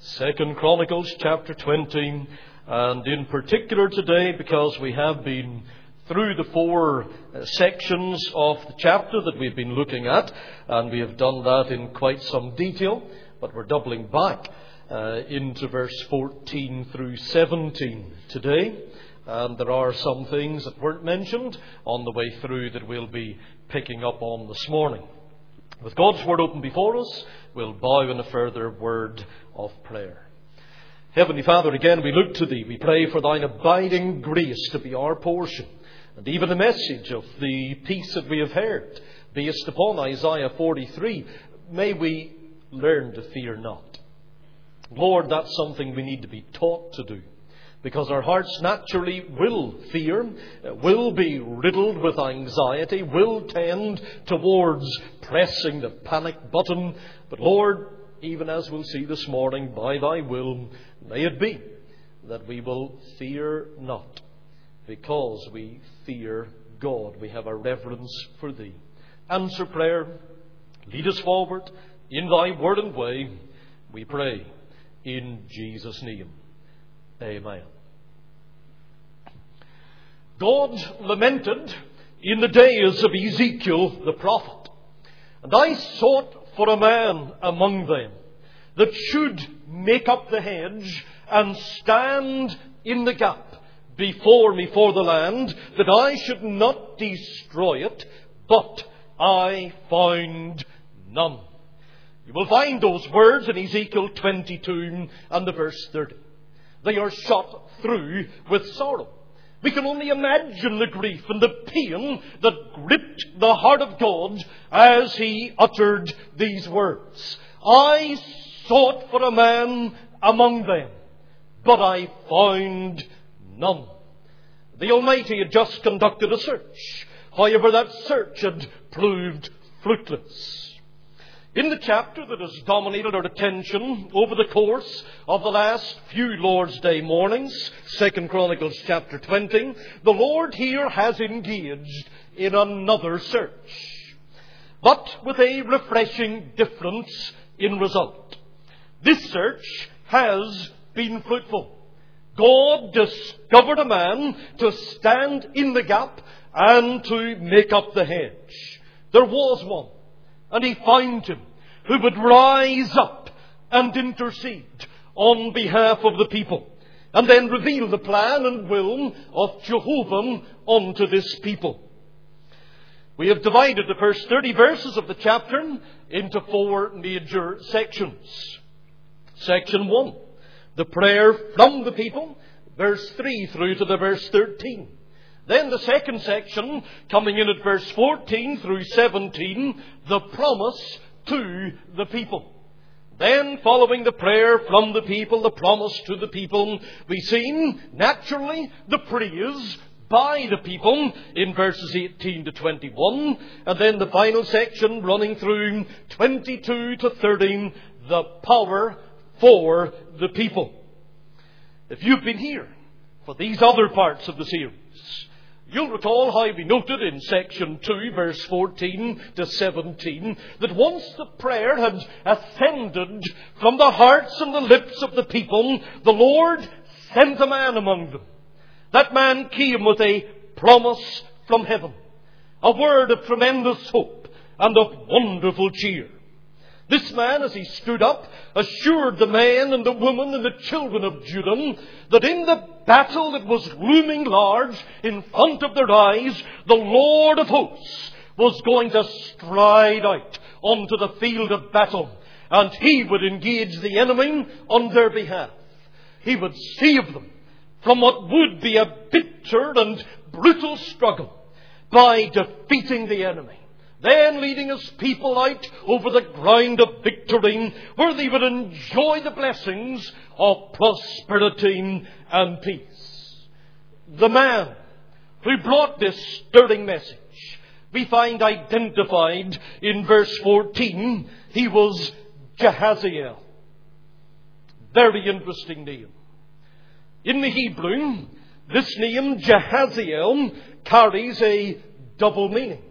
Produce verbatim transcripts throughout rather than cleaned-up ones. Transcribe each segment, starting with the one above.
Second Chronicles chapter twenty, and in particular today, because we have been through the four uh, sections of the chapter that we've been looking at, and we have done that in quite some detail, but we're doubling back uh, into verse fourteen through seventeen today. And there are some things that weren't mentioned on the way through that we'll be picking up on this morning. With God's Word open before us, we'll bow in a further word of prayer. Heavenly Father, again we look to Thee. We pray for Thine abiding grace to be our portion. And even the message of the peace that we have heard, based upon Isaiah forty-three, may we learn to fear not. Lord, that's something we need to be taught to do. Because our hearts naturally will fear, will be riddled with anxiety, will tend towards pressing the panic button. But Lord, even as we'll see this morning, by Thy will, may it be that we will fear not, because we fear God. We have a reverence for Thee. Answer prayer. Lead us forward in Thy word and way, we pray in Jesus' name. Amen. God lamented in the days of Ezekiel the prophet, and I sought for a man among them that should make up the hedge and stand in the gap before me for the land, that I should not destroy it, but I found none. You will find those words in Ezekiel twenty-two and the verse thirty. They are shot through with sorrow. We can only imagine the grief and the pain that gripped the heart of God as he uttered these words. I sought for a man among them, but I found none. The Almighty had just conducted a search. However, that search had proved fruitless. In the chapter that has dominated our attention over the course of the last few Lord's Day mornings, Second Chronicles chapter twenty, the Lord here has engaged in another search, but with a refreshing difference in result. This search has been fruitful. God discovered a man to stand in the gap and to make up the hedge. There was one. And he found him who would rise up and intercede on behalf of the people, and then reveal the plan and will of Jehovah unto this people. We have divided the first thirty verses of the chapter into four major sections. Section one, the prayer from the people, verse three through to the verse thirteen. Then the second section, coming in at verse fourteen through seventeen, the promise to the people. Then, following the prayer from the people, the promise to the people, we see, naturally, the praise by the people in verses eighteen to twenty-one. And then the final section, running through twenty-two to thirteen, the power for the people. If you've been here for these other parts of the series, you'll recall how we noted in section two, verse fourteen to seventeen, that once the prayer had ascended from the hearts and the lips of the people, the Lord sent a man among them. That man came with a promise from heaven, a word of tremendous hope and of wonderful cheer. This man, as he stood up, assured the men and the women and the children of Judah that in the battle that was looming large in front of their eyes, the Lord of hosts was going to stride out onto the field of battle, and he would engage the enemy on their behalf. He would save them from what would be a bitter and brutal struggle by defeating the enemy, then leading his people out over the ground of victory, where they would enjoy the blessings of prosperity and peace. The man who brought this stirring message, we find identified in verse fourteen. He was Jahaziel. Very interesting name. In the Hebrew, this name, Jahaziel, carries a double meaning.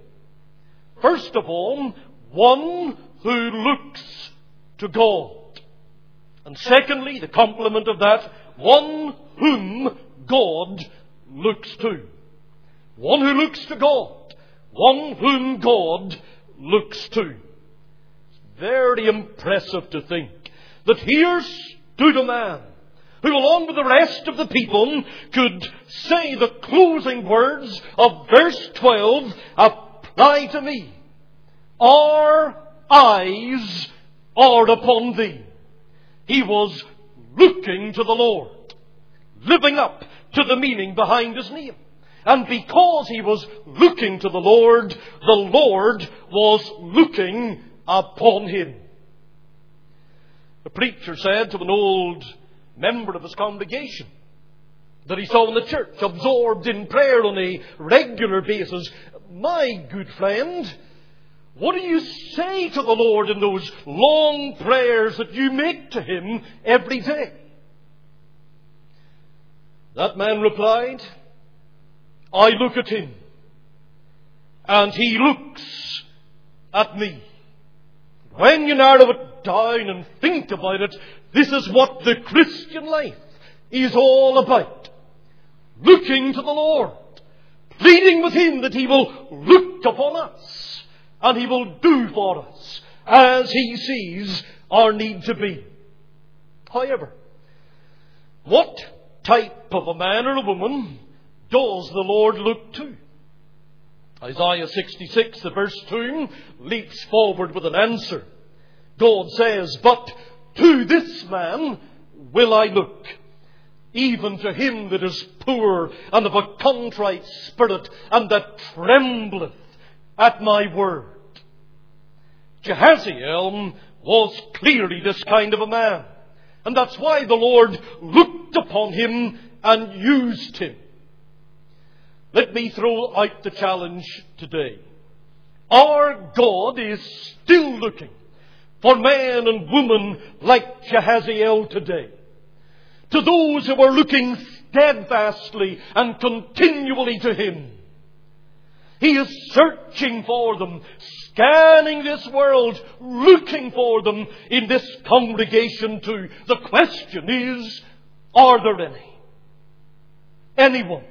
First of all, one who looks to God. And secondly, the complement of that, one whom God looks to. One who looks to God. One whom God looks to. It's very impressive to think that here stood a man who, along with the rest of the people, could say the closing words of verse twelve apply to me. Our eyes are upon thee. He was looking to the Lord, living up to the meaning behind his name. And because he was looking to the Lord, the Lord was looking upon him. The preacher said to an old member of his congregation that he saw in the church, absorbed in prayer on a regular basis, "My good friend, what do you say to the Lord in those long prayers that you make to Him every day?" That man replied, "I look at Him, and He looks at me." When you narrow it down and think about it, this is what the Christian life is all about. Looking to the Lord, pleading with Him that He will look upon us, and He will do for us as He sees our need to be. However, what type of a man or a woman does the Lord look to? Isaiah sixty-six, the verse two, leaps forward with an answer. God says, "But to this man will I look, even to him that is poor and of a contrite spirit, and that trembleth at my word." Jehaziel was clearly this kind of a man. And that's why the Lord looked upon him and used him. Let me throw out the challenge today. Our God is still looking for man and woman like Jehaziel today. To those who are looking steadfastly and continually to Him. He is searching for them, scanning this world, looking for them in this congregation too. The question is, are there any? Anyone?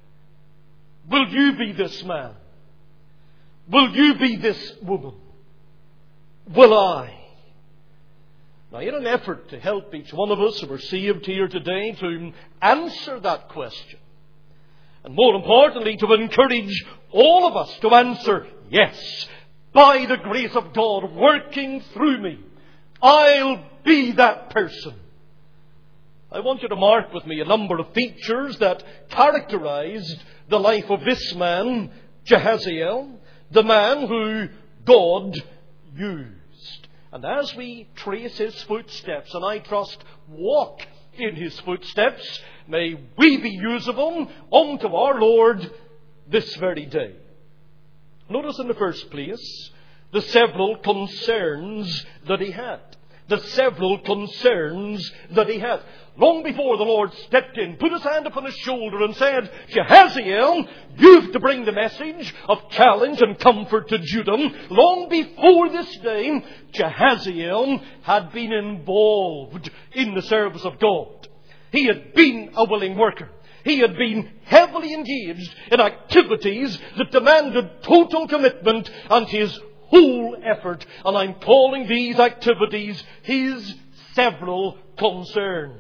Will you be this man? Will you be this woman? Will I? Now, in an effort to help each one of us who are saved here today to answer that question, and more importantly, to encourage all of us to answer, yes, by the grace of God working through me, I'll be that person. I want you to mark with me a number of features that characterized the life of this man, Jehaziel, the man who God used. And as we trace his footsteps, and I trust walk in his footsteps, may we be usable unto our Lord this very day. Notice in the first place the several concerns that he had. The several concerns that he had. Long before the Lord stepped in, put his hand upon his shoulder and said, "Jehaziel, you've to bring the message of challenge and comfort to Judah." Long before this day, Jehaziel had been involved in the service of God. He had been a willing worker. He had been heavily engaged in activities that demanded total commitment and his whole effort. And I'm calling these activities his several concerns.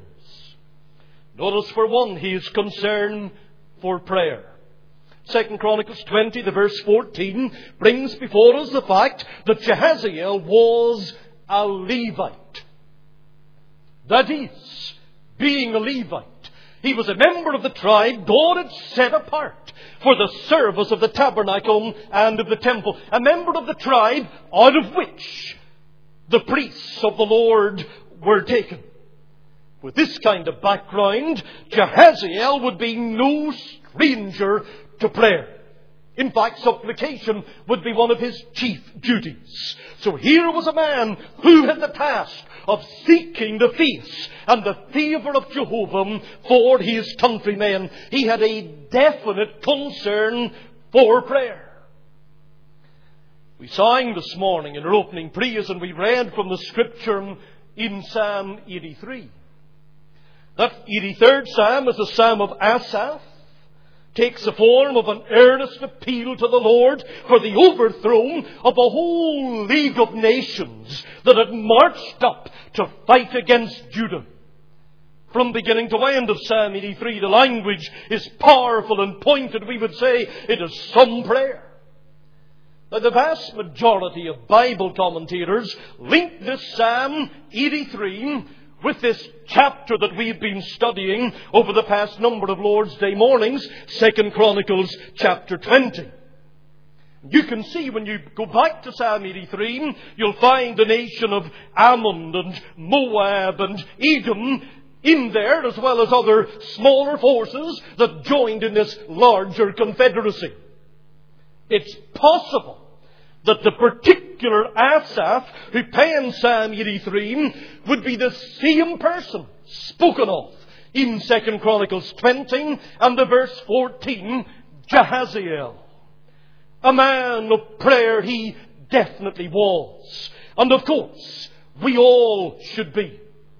Notice for one, his concern for prayer. Second Chronicles twenty, the verse fourteen, brings before us the fact that Jehaziel was a Levite. That is, being a Levite, he was a member of the tribe God had set apart for the service of the tabernacle and of the temple. A member of the tribe out of which the priests of the Lord were taken. With this kind of background, Jehaziel would be no stranger to prayer. In fact, supplication would be one of his chief duties. So here was a man who had the task of seeking the face and the favour of Jehovah for his countrymen. He had a definite concern for prayer. We sang this morning in our opening praise, and we read from the Scripture, in Psalm eighty-three. That eighty-third Psalm is a Psalm of Asaph, takes the form of an earnest appeal to the Lord for the overthrow of a whole league of nations that had marched up to fight against Judah. From beginning to end of Psalm eighty-three, the language is powerful and pointed. We would say it is some prayer. Now, the vast majority of Bible commentators link this Psalm eighty-three with this chapter that we've been studying over the past number of Lord's Day mornings, Second Chronicles chapter twenty. You can see when you go back to Psalm eighty-three, you'll find the nation of Ammon and Moab and Edom in there, as well as other smaller forces that joined in this larger confederacy. It's possible that the particular Asaph who penned Psalm eighty-three would be the same person spoken of in Second Chronicles twenty and the verse fourteen, Jahaziel. A man of prayer he definitely was. And of course, we all should be.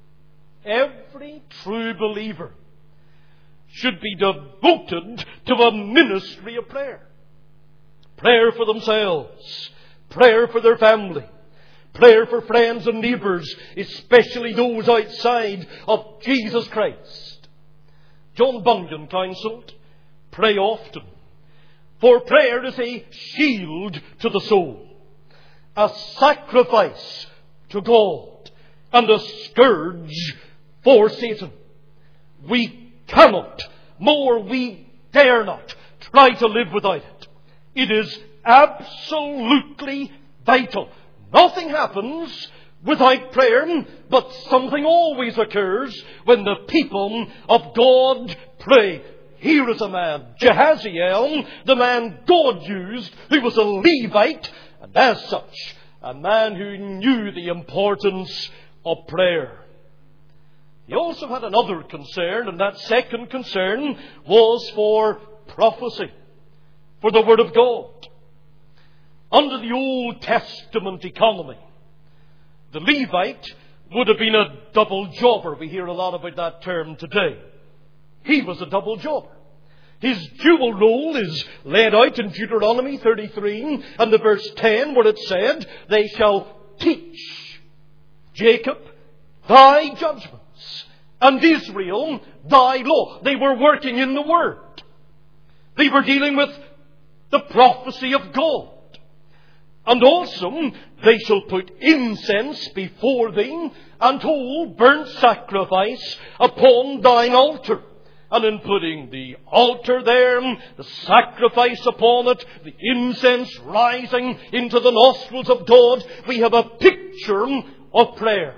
Every true believer should be devoted to a ministry of prayer. Prayer for themselves, prayer for their family, prayer for friends and neighbours, especially those outside of Jesus Christ. John Bunyan counselled, pray often, for prayer is a shield to the soul, a sacrifice to God, and a scourge for Satan. We cannot, more we dare not, try to live without it. It is absolutely vital. Nothing happens without prayer, but something always occurs when the people of God pray. Here is a man, Jahaziel, the man God used, who was a Levite, and as such, a man who knew the importance of prayer. He also had another concern, and that second concern was for prophecy, for the Word of God. Under the Old Testament economy, the Levite would have been a double jobber. We hear a lot about that term today. He was a double jobber. His dual role is laid out in Deuteronomy thirty-three and the verse ten, where it said, they shall teach Jacob thy judgments and Israel thy law. They were working in the Word. They were dealing with the prophecy of God. And also, they shall put incense before thee, and whole burnt sacrifice upon thine altar. And in putting the altar there, the sacrifice upon it, the incense rising into the nostrils of God, we have a picture of prayer.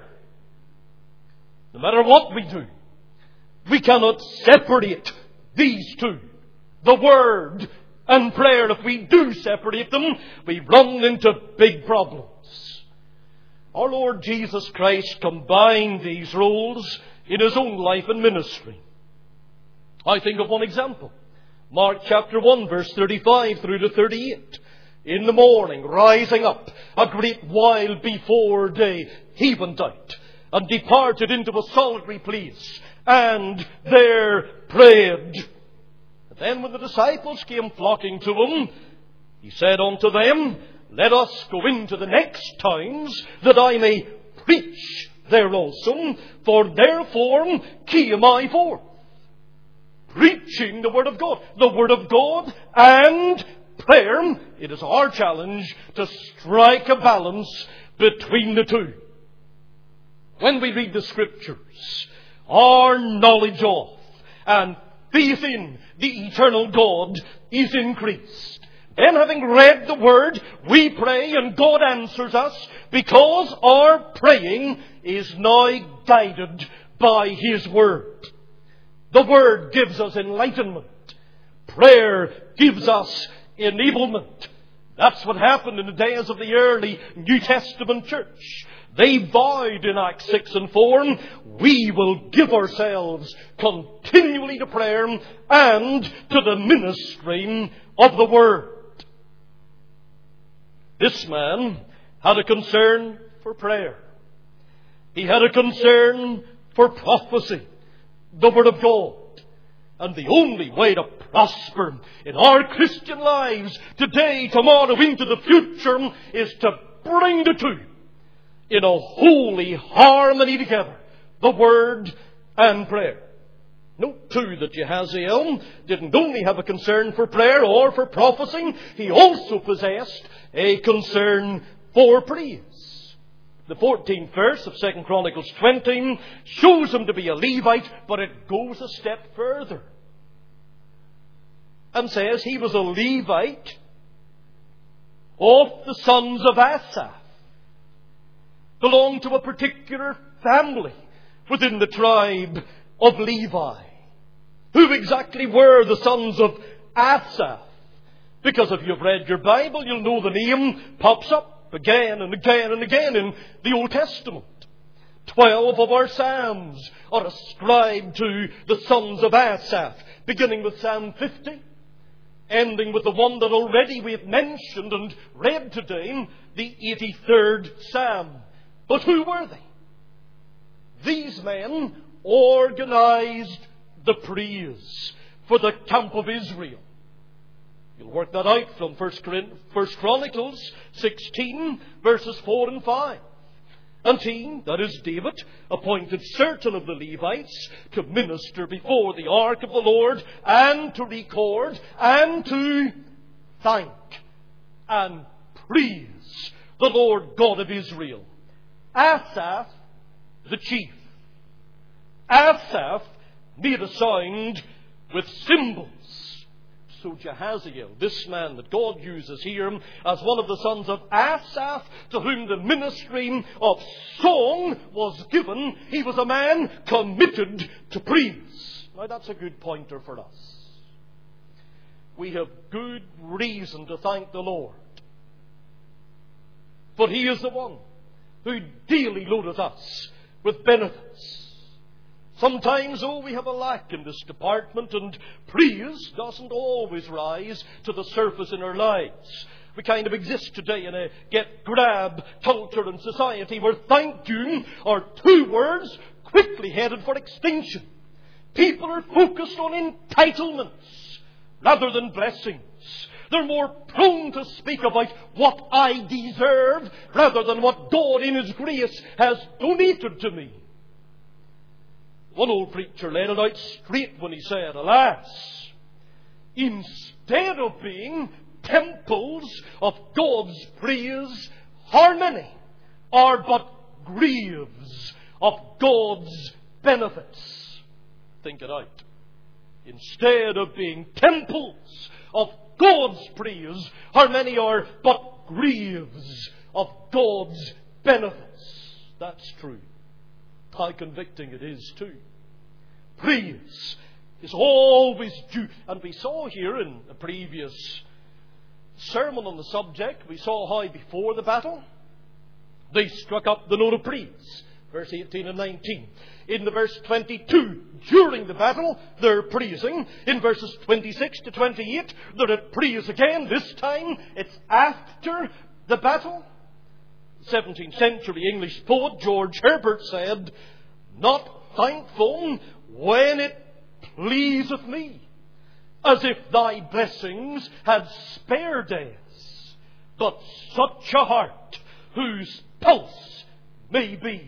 No matter what we do, we cannot separate these two, the Word and prayer. If we do separate them, we run into big problems. Our Lord Jesus Christ combined these roles in His own life and ministry. I think of one example. Mark chapter one, verse thirty-five through to thirty-eight. In the morning, rising up a great while before day, he went out and departed into a solitary place, and there prayed. And then when the disciples came flocking to him, he said unto them, let us go into the next towns, that I may preach there also, for therefore came I forth. Preaching the Word of God. The Word of God and prayer. It is our challenge to strike a balance between the two. When we read the Scriptures, our knowledge of and faith in the eternal God is increased. Then, having read the Word, we pray and God answers us, because our praying is now guided by His Word. The Word gives us enlightenment. Prayer gives us enablement. That's what happened in the days of the early New Testament church. They vowed in Acts six and four, we will give ourselves continually to prayer and to the ministry of the Word. This man had a concern for prayer. He had a concern for prophecy, the Word of God. And the only way to prosper in our Christian lives today, tomorrow, into the future is to bring the two in a holy harmony together, the Word and prayer. Note too that Jehaziel didn't only have a concern for prayer or for prophecy, he also possessed a concern for praise. The fourteenth verse of Second Chronicles twenty shows him to be a Levite, but it goes a step further and says he was a Levite of the sons of Asaph, belonged to a particular family within the tribe of Levi. Who exactly were the sons of Asaph? Because if you've read your Bible, you'll know the name pops up again and again and again in the Old Testament. Twelve of our Psalms are ascribed to the sons of Asaph, beginning with Psalm fifty, ending with the one that already we have mentioned and read today, the eighty-third Psalm. But who were they? These men organized the praise for the camp of Israel. You'll work that out from First Chronicles sixteen, verses four and five. And he, that is David, appointed certain of the Levites to minister before the ark of the Lord, and to record, and to thank, and praise the Lord God of Israel. Asaph, the chief. Asaph made a sound with cymbals. So Jehaziel, this man that God uses here as one of the sons of Asaph, to whom the ministry of song was given, he was a man committed to praise. Now that's a good pointer for us. We have good reason to thank the Lord, for He is the one who daily loadeth us with benefits. Sometimes, oh, we have a lack in this department, and praise doesn't always rise to the surface in our lives. We kind of exist today in a get-grab culture and society where thank you are two words quickly headed for extinction. People are focused on entitlements rather than blessings. They're more prone to speak about what I deserve rather than what God in His grace has donated to me. One old preacher let it out straight when he said, alas, instead of being temples of God's praise, how many are but graves of God's benefits? Think it out. Instead of being temples of God's praise, how many are but graves of God's benefits? That's true. How convicting it is too. Praise is always due. And we saw here in a previous sermon on the subject, we saw how before the battle they struck up the note of praise. Verse eighteen and nineteen. In the verse twenty-two, during the battle, they're praising. In verses twenty-six to twenty-eight, they're at praise again. This time, it's after the battle. seventeenth century English poet George Herbert said, not thankful when it pleaseth me, as if thy blessings had spared days, but such a heart whose pulse may be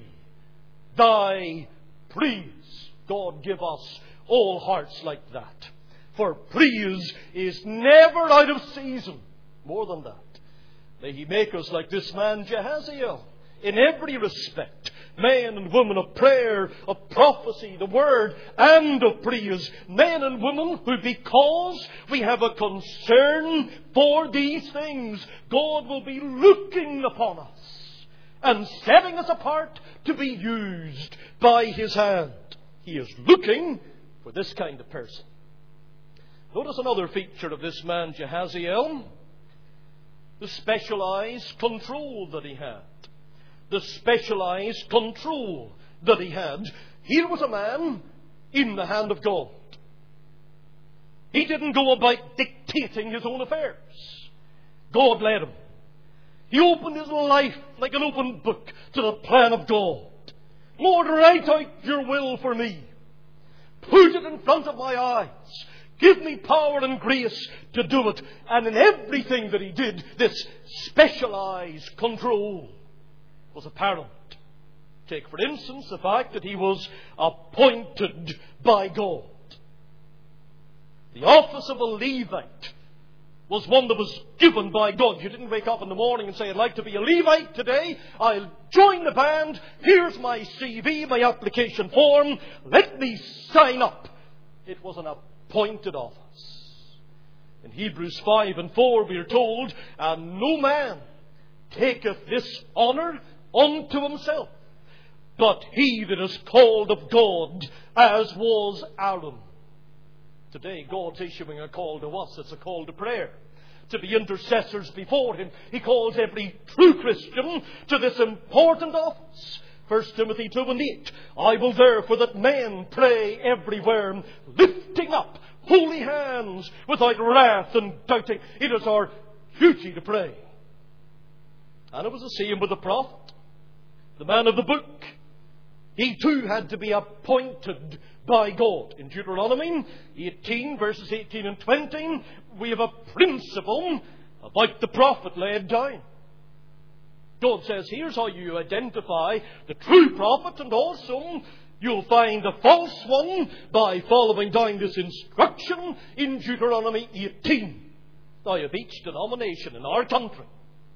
thy praise. God give us all hearts like that. For praise is never out of season. More than that, may He make us like this man Jehaziel in every respect. Men and women of prayer, of prophecy, the word, and of praise. Men and women who, because we have a concern for these things, God will be looking upon us and setting us apart to be used by His hand. He is looking for this kind of person. Notice another feature of this man Jehaziel. The specialized control that he had. The specialized control that he had. Here was a man in the hand of God. He didn't go about dictating his own affairs. God led him. He opened his life like an open book to the plan of God. Lord, write out your will for me. Put it in front of my eyes. Give me power and grace to do it. And in everything that he did, this specialized control was apparent. Take, for instance, the fact that he was appointed by God. The office of a Levite was one that was given by God. You didn't wake up in the morning and say, I'd like to be a Levite today. I'll join the band. Here's my C V, my application form. Let me sign up. It was an appointed office. In Hebrews five and four we are told, and no man taketh this honour unto himself, but he that is called of God, as was Aaron. Today, God's issuing a call to us. It's a call to prayer, to be intercessors before Him. He calls every true Christian to this important office. First Timothy two and eight. I will therefore that men pray everywhere, lifting up holy hands without wrath and doubting. It is our duty to pray. And it was the same with the prophet, the man of the book. He too had to be appointed by God. In Deuteronomy eighteen, verses eighteen and twenty, we have a principle about the prophet laid down. God says, here's how you identify the true prophet, and also you'll find the false one by following down this instruction in Deuteronomy eighteen. Now, if each denomination in our country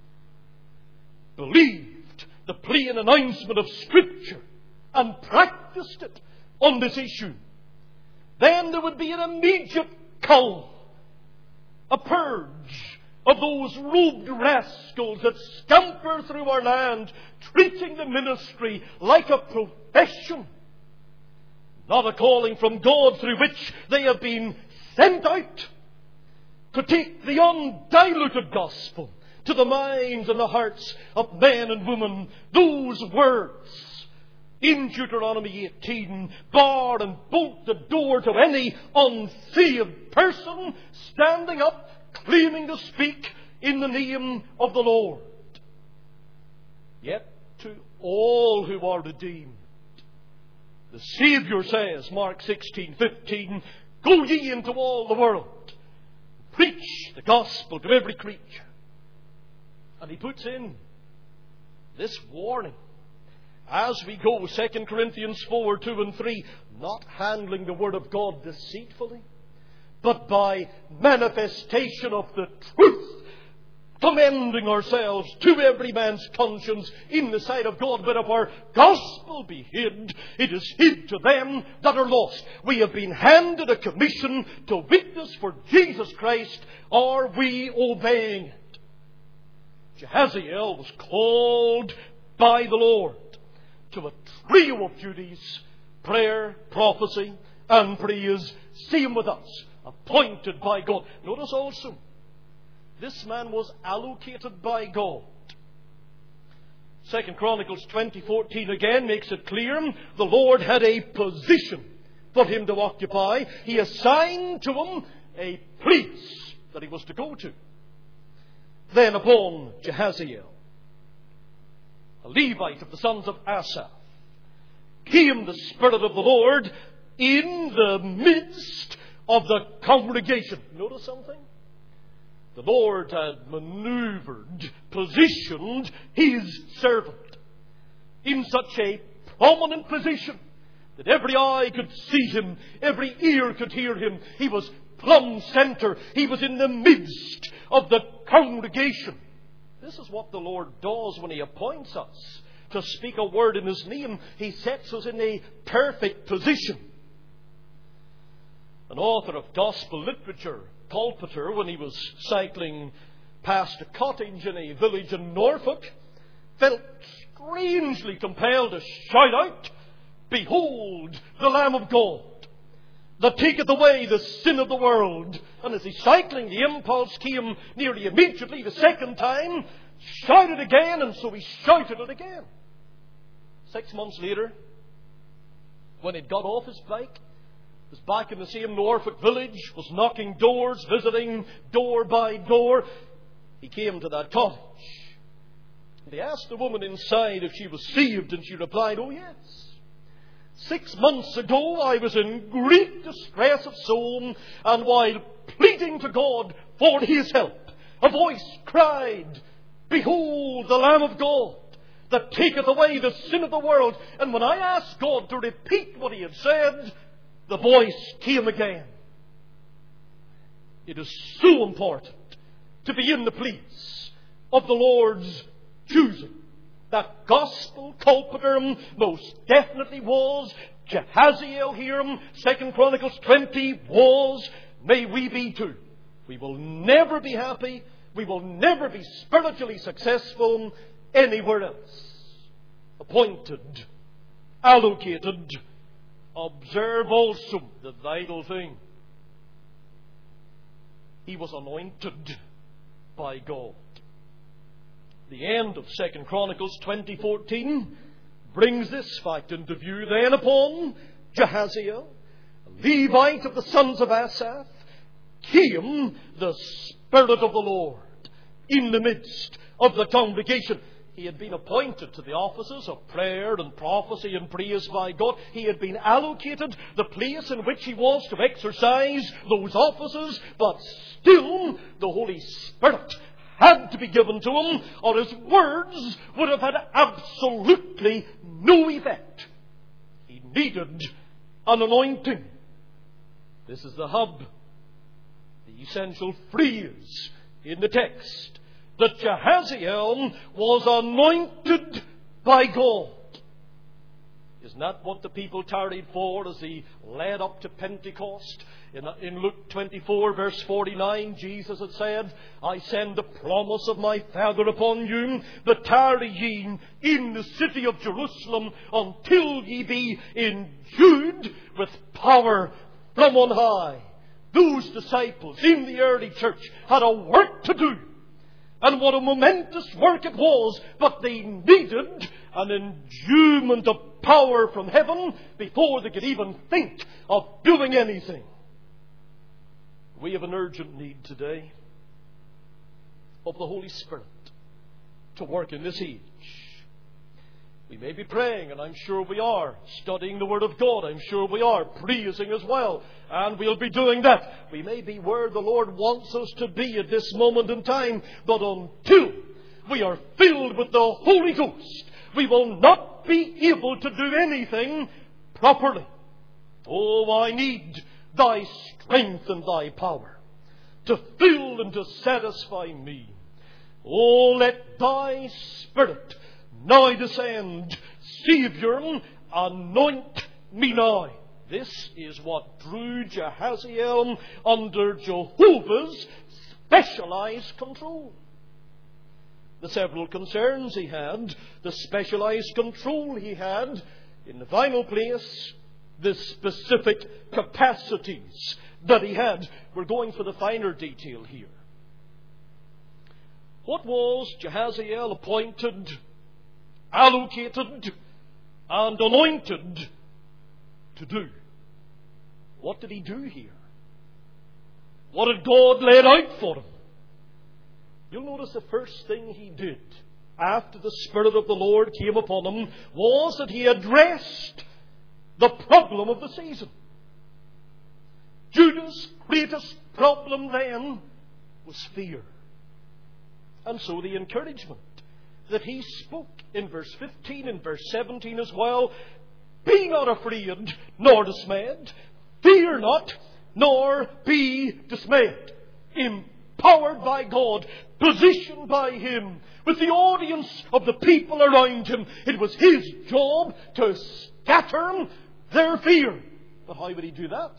believed the plain announcement of Scripture and practiced it on this issue, then there would be an immediate cull, a purge of those robed rascals that scamper through our land, treating the ministry like a profession, not a calling from God through which they have been sent out to take the undiluted gospel to the minds and the hearts of men and women. Those words in Deuteronomy eighteen bar and bolt the door to any unsaved person standing up claiming to speak in the name of the Lord. Yet to all who are redeemed, the Saviour says, Mark sixteen fifteen, go ye into all the world, preach the gospel to every creature. And he puts in this warning as we go, Second Corinthians four, two and three, not handling the Word of God deceitfully, but by manifestation of the truth, commending ourselves to every man's conscience in the sight of God. But if our gospel be hid, it is hid to them that are lost. We have been handed a commission to witness for Jesus Christ. Are we obeying it? Jehaziel was called by the Lord to a trio of duties: prayer, prophecy, and praise. Same with us, appointed by God. Notice also, this man was allocated by God. Second Chronicles twenty fourteen again makes it clear the Lord had a position for him to occupy. He assigned to him a place that he was to go to. Then upon Jehaziel, a Levite of the sons of Asaph, came the Spirit of the Lord in the midst of the congregation. Notice something? The Lord had maneuvered, positioned His servant in such a prominent position that every eye could see Him, every ear could hear Him. He was plumb center. He was in the midst of the congregation. This is what the Lord does when He appoints us to speak a word in His name. He sets us in a perfect position. An author of gospel literature, Colpeter, when he was cycling past a cottage in a village in Norfolk, felt strangely compelled to shout out, "Behold the Lamb of God, that taketh away the sin of the world." And as he's cycling, the impulse came nearly immediately the second time, shout it again, and so he shouted it again. Six months later, when he'd got off his bike, was back in the same Norfolk village, was knocking doors, visiting door by door. He came to that cottage. And he asked the woman inside if she was saved, and she replied, "Oh yes." Six months ago I was in great distress of soul, and while pleading to God for His help, a voice cried, Behold the Lamb of God, that taketh away the sin of the world. And when I asked God to repeat what He had said, the voice came again. It is so important to be in the place of the Lord's choosing. That gospel culpiter most definitely was. Jehaziel here, Second Chronicles twenty, was. May we be too. We will never be happy. We will never be spiritually successful anywhere else. Appointed, allocated. Observe also the vital thing. He was anointed by God. The end of Second Chronicles twenty fourteen brings this fact into view. Then upon Jehaziel, a Levite of the sons of Asaph, came the Spirit of the Lord in the midst of the congregation. He had been appointed to the offices of prayer and prophecy and praise by God. He had been allocated the place in which he was to exercise those offices, but still the Holy Spirit had to be given to him, or his words would have had absolutely no effect. He needed an anointing. This is the hub, the essential phrase in the text, that Jehaziel was anointed by God. Isn't that what the people tarried for as they led up to Pentecost? In, in Luke twenty-four, verse forty-nine, Jesus had said, I send the promise of my Father upon you, but tarry ye in the city of Jerusalem until ye be endued with power from on high. Those disciples in the early church had a work to do. And what a momentous work it was, but they needed an endowment of power from heaven before they could even think of doing anything. We have an urgent need today of the Holy Spirit to work in this age. We may be praying, and I'm sure we are, studying the Word of God. I'm sure we are, praising as well. And we'll be doing that. We may be where the Lord wants us to be at this moment in time. But until we are filled with the Holy Ghost, we will not be able to do anything properly. Oh, I need Thy strength and Thy power to fill and to satisfy me. Oh, let Thy Spirit now descend. Saviour, anoint me now. This is what drew Jehaziel under Jehovah's specialized control. The several concerns he had, the specialized control he had, in the final place, the specific capacities that he had. We're going for the finer detail here. What was Jehaziel appointed, allocated, and anointed to do? What did he do here? What had God laid out for him? You'll notice the first thing he did after the Spirit of the Lord came upon him was that he addressed the problem of the season. Judah's greatest problem then was fear. And so the encouragement that he spoke in verse fifteen and verse seventeen as well, be not afraid nor dismayed, fear not nor be dismayed. Empowered by God, positioned by Him, with the audience of the people around him, it was his job to scatter their fear. But how would he do that?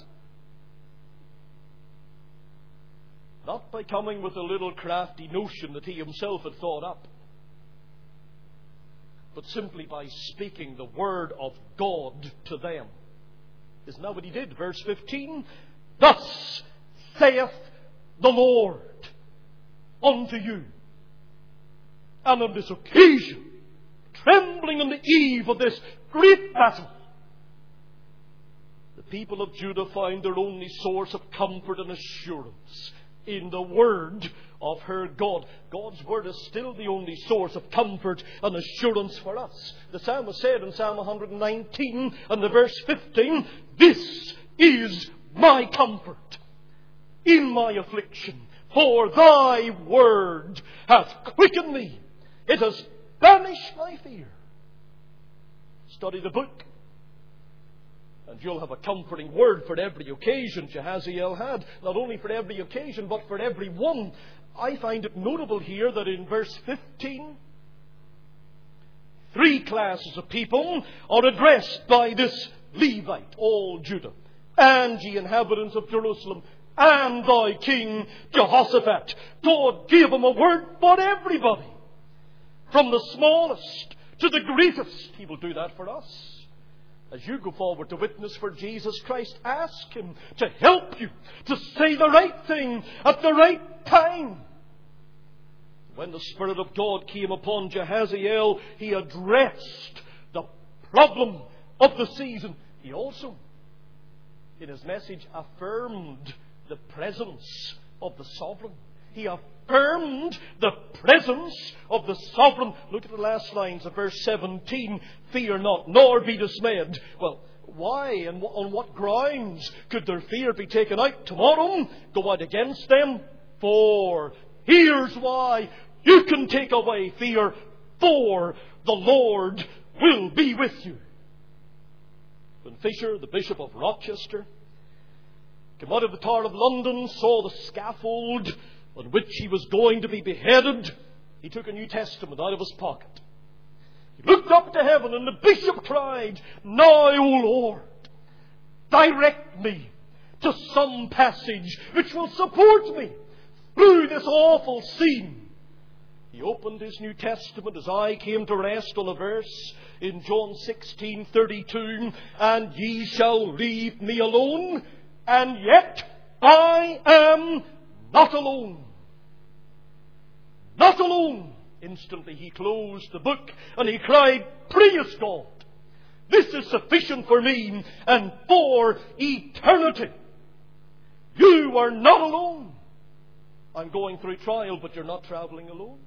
Not by coming with a little crafty notion that he himself had thought up, but simply by speaking the word of God to them. Isn't that what he did? Verse fifteen, thus saith the Lord unto you. And on this occasion, trembling on the eve of this great battle, the people of Judah found their only source of comfort and assurance in the Word of her God. God's Word is still the only source of comfort and assurance for us. The psalmist said in Psalm one nineteen and the verse fifteen, "This is my comfort in my affliction, for thy word hath quickened me. It has banished my fear." Study the book, and you'll have a comforting word for every occasion Jehaziel had. Not only for every occasion, but for every one. I find it notable here that in verse fifteen, three classes of people are addressed by this Levite, all Judah, and ye inhabitants of Jerusalem, and thy king Jehoshaphat. God gave him a word for everybody, from the smallest to the greatest. He will do that for us. As you go forward to witness for Jesus Christ, ask Him to help you to say the right thing at the right time. When the Spirit of God came upon Jehaziel, he addressed the problem of the season. He also, in his message, affirmed the presence of the sovereign. He affirmed the presence of the sovereign. Look at the last lines of verse seventeen. "Fear not, nor be dismayed." Well, why and on what grounds could their fear be taken out? Tomorrow, go out against them. For here's why you can take away fear. For the Lord will be with you. When Fisher, the Bishop of Rochester, came out of the Tower of London, saw the scaffold on which he was going to be beheaded, he took a New Testament out of his pocket. He looked up to heaven, and the bishop cried, "Now, O Lord, direct me to some passage which will support me through this awful scene." He opened his New Testament. His eye came to rest on a verse in John sixteen thirty-two, "And ye shall leave me alone, and yet I am not alone." Not alone. Instantly he closed the book and he cried, "Praise God! This is sufficient for me and for eternity. You are not alone. I'm going through trial, but you're not traveling alone."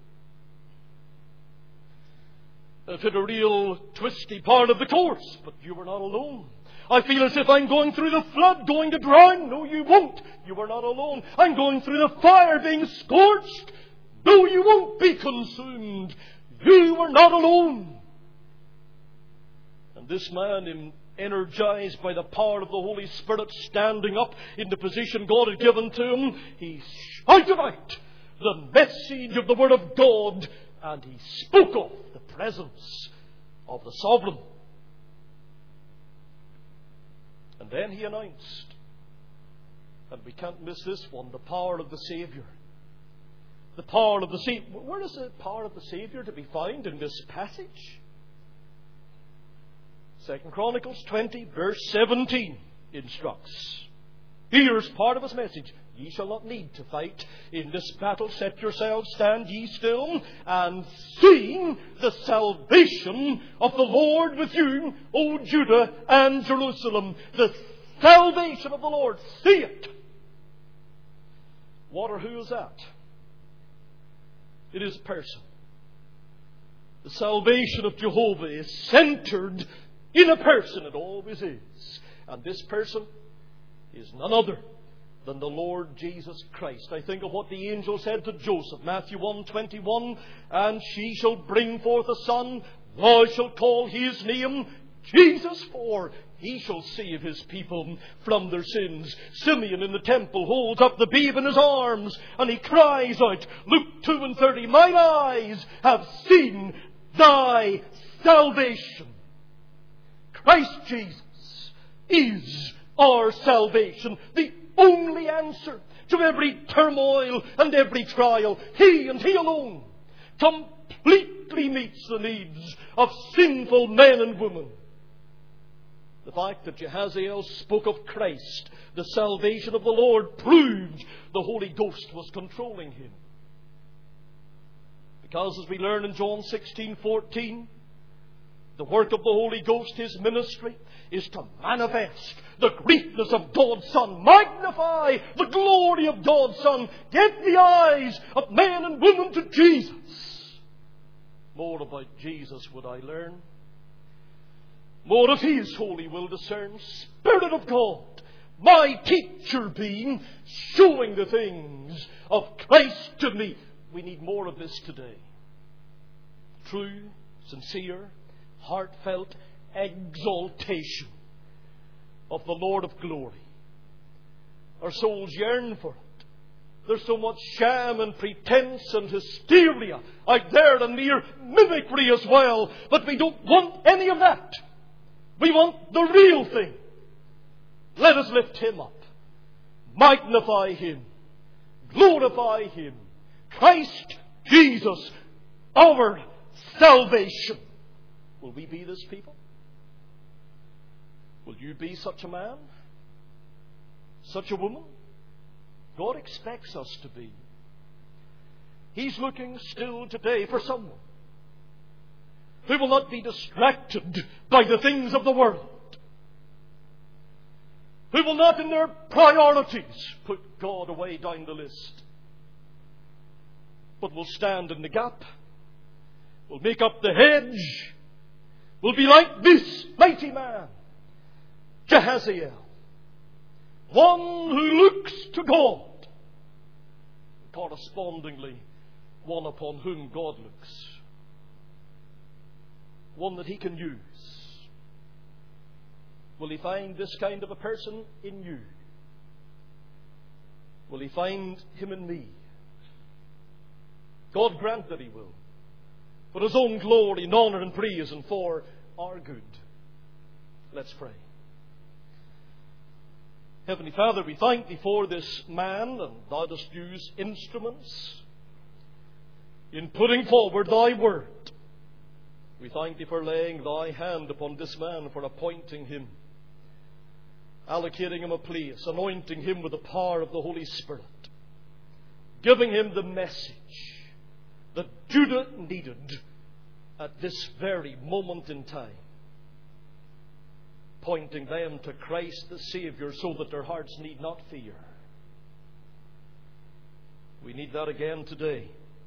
I've hit a real twisty part of the course, but you are not alone. I feel as if I'm going through the flood, going to drown. No, you won't. You are not alone. I'm going through the fire, being scorched. No, you won't be consumed. You are not alone. And this man, energized by the power of the Holy Spirit, standing up in the position God had given to him, he shouted out the message of the Word of God, and he spoke of the presence of the sovereign. And then he announced, and we can't miss this one, the power of the Saviour. The power of the Saviour. Where is the power of the Saviour to be found in this passage? Second Chronicles twenty, verse seventeen instructs. Here's part of his message. "Ye shall not need to fight in this battle. Set yourselves, stand ye still, and see the salvation of the Lord with you, O Judah and Jerusalem." The salvation of the Lord. See it. What or who is that? It is a person. The salvation of Jehovah is centered in a person. It always is. And this person is none other than the Lord Jesus Christ. I think of what the angel said to Joseph, Matthew one twenty-one, "And she shall bring forth a son, thou shalt call his name Jesus, for he shall save his people from their sins." Simeon in the temple holds up the babe in his arms, and he cries out, Luke two and thirty, "Mine eyes have seen thy salvation." Christ Jesus is our salvation, the only answer to every turmoil and every trial. He and He alone completely meets the needs of sinful men and women. The fact that Jehaziel spoke of Christ, the salvation of the Lord, proved the Holy Ghost was controlling him. Because as we learn in John sixteen fourteen, The work of the Holy Ghost, His ministry, is to manifest the greatness of God's Son. Magnify the glory of God's Son. Get the eyes of men and women to Jesus. More about Jesus would I learn. More of His holy will discern. Spirit of God, my teacher being, showing the things of Christ to me. We need more of this today. True, sincere, heartfelt exaltation of the Lord of glory. Our souls yearn for it. There's so much sham and pretense and hysteria out there and mere mimicry as well. But we don't want any of that. We want the real thing. Let us lift Him up. Magnify Him. Glorify Him. Christ Jesus, our salvation. Will we be this people? Will you be such a man? Such a woman? God expects us to be. He's looking still today for someone who will not be distracted by the things of the world, who will not in their priorities put God away down the list, but will stand in the gap, will make up the hedge, will be like this mighty man, Jehaziel, one who looks to God, and correspondingly one upon whom God looks, one that He can use. Will He find this kind of a person in you? Will He find him in me? God grant that He will. For His own glory and honour and praise and for our good. Let's pray. Heavenly Father, we thank Thee for this man, and Thou dost use instruments in putting forward Thy word. We thank Thee for laying Thy hand upon this man, for appointing him, allocating him a place, anointing him with the power of the Holy Spirit, giving him the message that Judah needed at this very moment in time, pointing them to Christ the Saviour so that their hearts need not fear. We need that again today.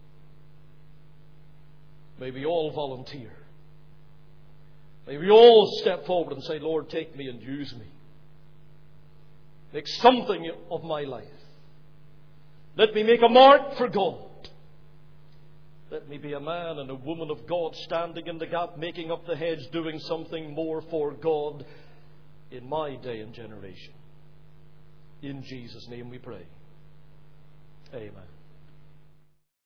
May we all volunteer. May we all step forward and say, Lord, take me and use me. Make something of my life. Let me make a mark for God. Let me be a man and a woman of God standing in the gap, making up the hedge, doing something more for God in my day and generation. In Jesus' name we pray. Amen.